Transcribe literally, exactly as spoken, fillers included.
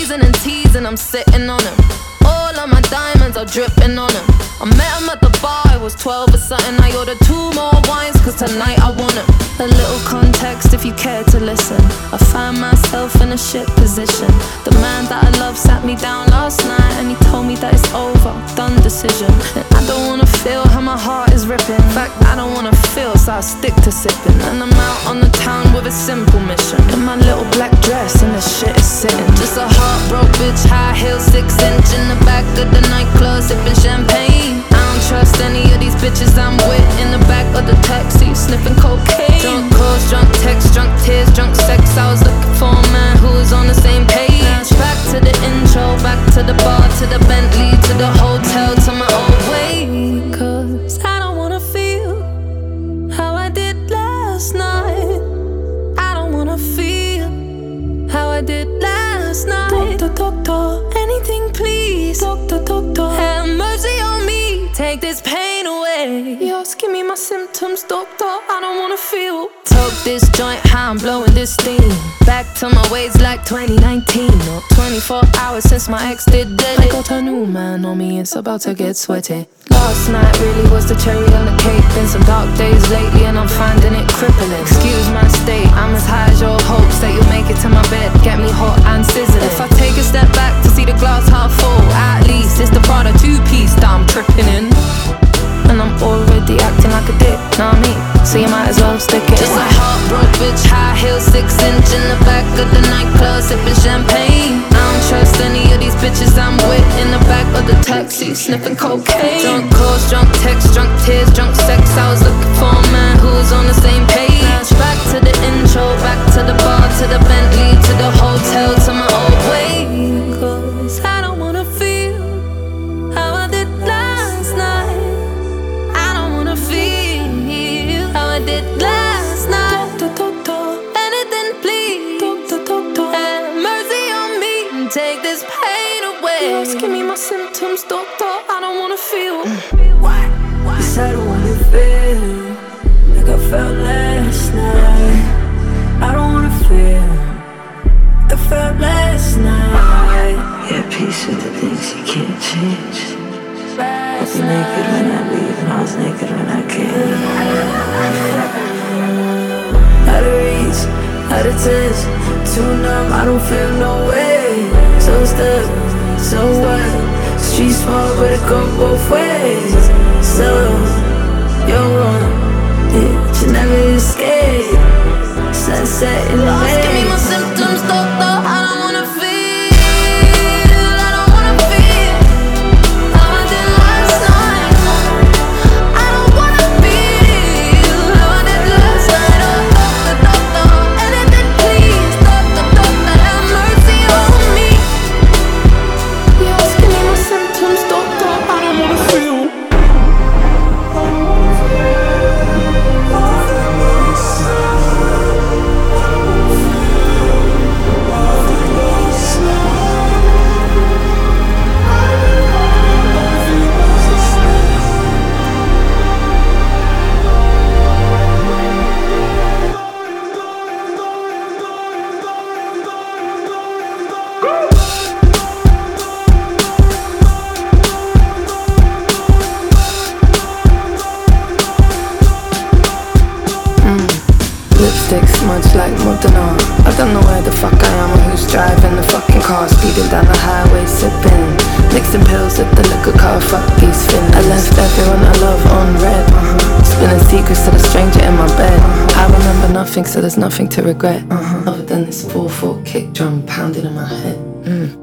teasing and teasing, I'm sitting on him. All of my diamonds are dripping on him. I met him at the bar, I was twelve or something. I ordered two more wines, cause tonight I want him. A little context if you care to listen. I find myself in a shit position. The man that I love sat me down last night and he told me that it's over, done decision. And I don't wanna feel how my heart is ripping. In fact, I don't wanna feel, so I'll stick to sipping. And I'm out on the town with a simple mission. In my little black dress and the shit is sitting. Just a heartbroken bitch, high heel, six inch in the back of the nightclub, sipping champagne. I don't trust any of these bitches I'm with. In the back of the taxi, sniffing cocaine. Drunk calls, drunk texts, drunk tears, drunk sex. I was looking for a man who was on the same page. Back to the intro, back to the bar, to the Bentley, to the hotel, to my old way. Cause I don't wanna feel how I did last night. I don't wanna feel how I did last night. Doctor, doctor, anything please. Doctor, doctor, have mercy on me. Take this pain away. Yours, give me my symptoms, doctor. I don't wanna feel. Toke this joint, how I'm blowing this steam. Back to my ways like twenty nineteen. Or twenty-four hours since my ex did dead. I got a new man on me, it's about to get sweaty. Last night really was the cherry on the cake. Been some dark days lately and I'm finding it crippling. Excuse my state, I'm as high as your hopes that you'll make it to my bed, get me hot and sizzling. If I take a step back to see the glass half full, at least it's the Prada two-piece that I'm tripping in. And I'm already acting like a dick, know what I mean? So you might as well stick it. Just a heartbroken bitch, high heel, six inch in the back of the nightclub, sipping champagne. I don't trust any of these bitches I'm with. In the back of the taxi, sniffing cocaine. Drunk calls, drunk texts, drunk tears, drunk sex. I was looking for a man who was on the same page. Back to the intro, back to the bar, to the Bentley, to the hotel, to my old way. Cause I don't wanna feel how I did last night. I don't wanna feel how I did last night. Doctor, doctor, anything please. Doctor, doctor, have mercy on me and take this pain away. Just give me my symptoms, doctor. I don't wanna feel. What? Cause I don't wanna feel like I felt last night. I don't wanna feel like I felt last night. Yeah, peace with the things you can't change. I was naked when I leave and I was naked when I came. Out of reach, out of touch, too numb, I don't feel no way. So stuck, so what? Street small but it go both ways. So, you're wrong, yeah, you never escape. Sunset in the Lost, give me my symptoms, doctor. I don't wanna feel. I don't wanna feel how I did last night. I don't wanna feel how I did last night. Oh, doctor, doctor, anything please. Doctor, doctor, have mercy on me. Yes, give me my symptoms, doctor. I don't wanna feel. Lipstick smudged like Modena. I don't know where the fuck I am or who's driving the fucking car. Speeding down the highway, sipping, mixing pills at the liquor car. Fuck these feelings. I left everyone I love on red. uh-huh. Spilling secrets to the stranger in my bed. uh-huh. I remember nothing, so there's nothing to regret. uh-huh. Other than this four four kick drum pounding in my head. mm.